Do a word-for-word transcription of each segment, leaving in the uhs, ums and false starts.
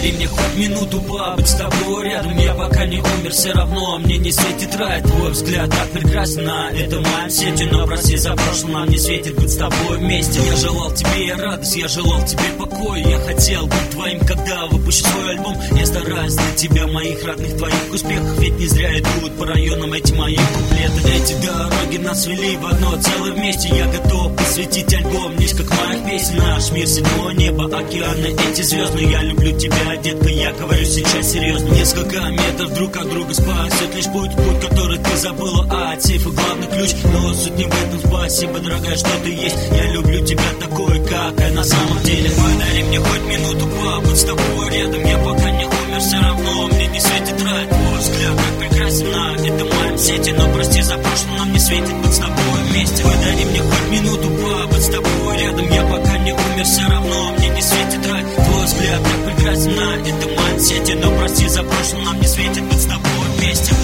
Подари мне хоть минуту побыть с тобой рядом. Я пока не умер, все равно мне не светит рай. Твой взгляд так прекрасен на этом моем свете. Но прости за прошлое, нам не светит быть с тобой вместе. Я желал тебе радость, я желал тебе покой. Я хотел быть твоим, когда выпущу свой альбом. Я стараюсь для тебя, моих родных, твоих успехов. Ведь не зря идут по районам эти мои куплеты. Эти дороги нас свели в одно целое вместе. Я готов посвятить альбом низко к моих песен. Наш мир, седьмое небо, океаны, эти звезды. Я люблю тебя, детка, я говорю сейчас серьезно. Несколько метров друг от друга спасет лишь путь, путь, который ты забыла, а от сейфа главный ключ. Но суть не в этом, спасибо, дорогая, что ты есть. Я люблю тебя такой, как я на самом деле. Подари мне хоть минуту побыть с тобой рядом. Я пока не умер, все равно мне не светит рай. Твой взгляд так прекрасен на этом моем сети. Но прости за прошлое, нам не светит быть с тобой вместе. Подари мне хоть минуту побыть с тобой рядом. Я пока не умер, все равно мне не светит рай. Твой взгляд так прекрасен на этом моем сети. Но прости за прошлое, нам не светит быть с тобой вместе.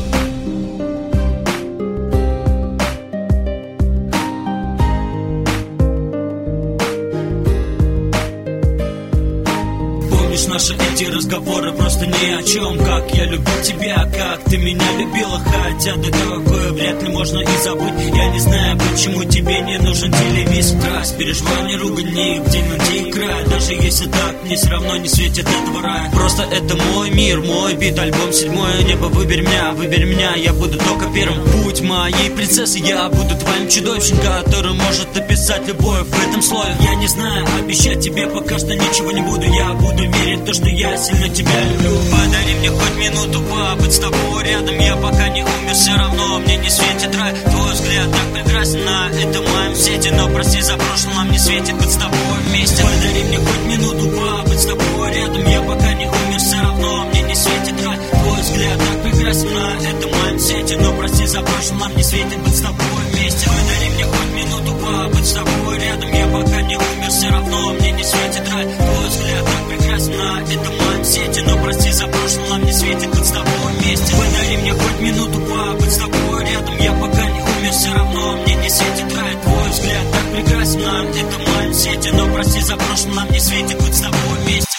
Наши эти разговоры просто ни о чем. Как я люблю тебя, как ты меня любила. Хотя да такое вряд ли можно и забыть. Я не знаю, почему тебе не нужен телевизор. Страсть, переживания, ругань, нигде найти край. Даже если так, мне все равно не светит этого рая. Просто это мой мир, мой бит, альбом седьмое небо. Выбери меня, выбери меня, я буду только первым. Будь моей принцессой, я буду твоим чудовищем, который может описать любовь в этом слове. Я не знаю, обещать тебе пока что ничего не буду. Я буду верить то, что я сильно тебя люблю. Подари мне хоть минуту побыть с тобой рядом. Я пока не умер, все равно мне не светит рай. Твой взгляд так прекрасен на этом моем сети. Но прости за прошлое, нам не светит быть с тобой вместе. Подари мне хоть минуту побыть с тобой рядом. Я пока не умер, все равно мне не светит рай. Твой взгляд так прекрасен на этом моем сети. Но прости за прошлое, нам не светит быть с тобой вместе. Подари мне хоть минуту побыть с тобой рядом. Я пока не умер, все равно мне не светит рай. Твой взгляд так прекрасен на этом моем сети. Но прости за прошлое, нам не светит быть с тобой вместе. Подари мне хоть минуту побыть с тобой рядом. Я пока не умер, все равно мне не светит рай. Твой взгляд так прекрасен на этом моем сети. Но прости за прошлое, нам не светит быть с тобой вместе.